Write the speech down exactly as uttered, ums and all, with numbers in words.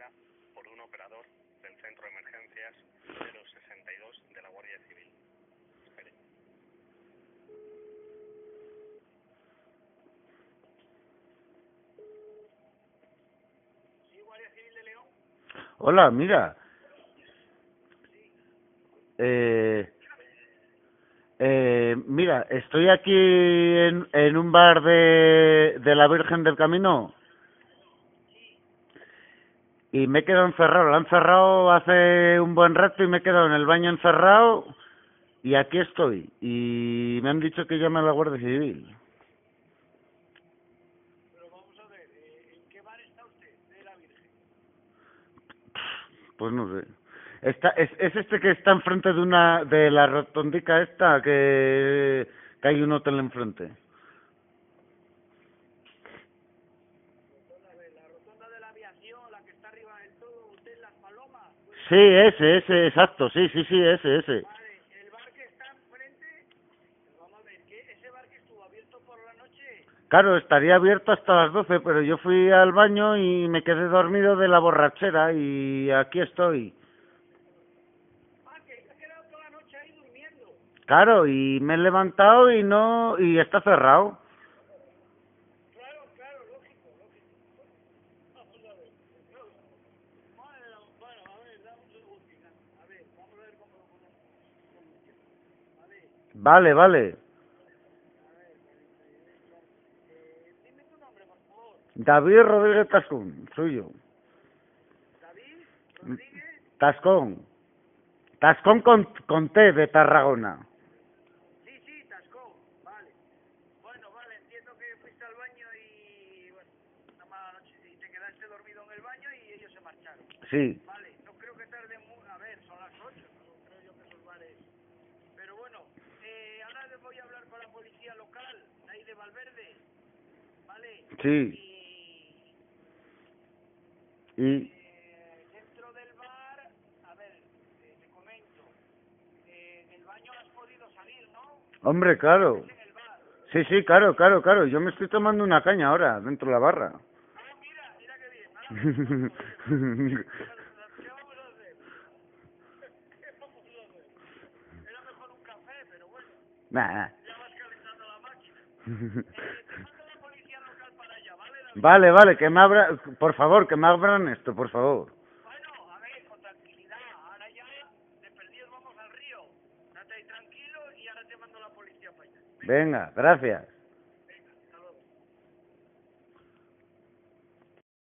por un operador del Centro de Emergencias cero sesenta y dos de la Guardia Civil. Espere. ¿Sí, Guardia Civil de León? Hola, mira. Eh, eh, mira, estoy aquí en, en un bar de, de la Virgen del Camino y me he quedado encerrado. Lo han cerrado hace un buen rato y me he quedado en el baño encerrado y aquí estoy. Y me han dicho que llame a la Guardia Civil. Pero vamos a ver, eh, ¿en qué bar está usted de la Virgen? Pues no sé. Está, es, es este que está enfrente de una de la rotondica esta que, que hay un hotel enfrente. Rotonda, a ver, la rotonda de la aviación, la que está arriba del todo, usted en Las Palomas. Pues, Sí, ese, ese, exacto, sí, sí, sí, ese, ese. vale, el bar que está enfrente, vamos a ver, ¿qué? ¿Ese bar que estuvo abierto por la noche? Claro, estaría abierto hasta las doce, pero yo fui al baño y me quedé dormido de la borrachera y aquí estoy. Ah, que se ha quedado toda la noche ahí durmiendo. Claro, y me he levantado y no, y está cerrado. Claro, claro, lógico, lógico. Vamos a ver. No, madre, bueno, a ver, dame un segundito. A ver, vamos a ver cómo lo podemos solucionar. Vale, Vale, vale. a ver, eh, dime tu nombre, por favor. David Rodríguez Tascón, suyo. David Rodríguez. Tascón. Tascón con, con T de Tarragona. Sí, sí, Tascón, vale. Bueno, vale, entiendo que fuiste al baño y, bueno, una mala noche y te quedaste dormido en el baño y ellos se marcharon. Sí, Vale, no creo que tarde mu- a ver, son las ocho, no creo yo que esos bares. Pero bueno, eh, ahora les voy a hablar con la policía local, de ahí de Valverde, ¿vale? sí. Y Y, eh, dentro del bar, a ver, eh, te comento, eh, del baño has podido salir, ¿no? hombre, claro. En el bar. Sí, sí, claro, claro, claro. Yo me estoy tomando una caña ahora, dentro de la barra. Ah, mira, mira qué bien, ah, perfecto, oye, ¿qué vamos a hacer? ¿Qué vamos a hacer? Era mejor un café, pero bueno, Nah. ya vas calentando la máquina. Eh, te mando la policía local para allá, ¿vale, David? Vale, vale, que me abra, por favor, que me abran esto, por favor. Bueno, a ver, con tranquilidad, ahora ya de perdidos vamos al río. Estate ahí tranquilo y ahora te mando la policía para allá. Venga. Venga, gracias.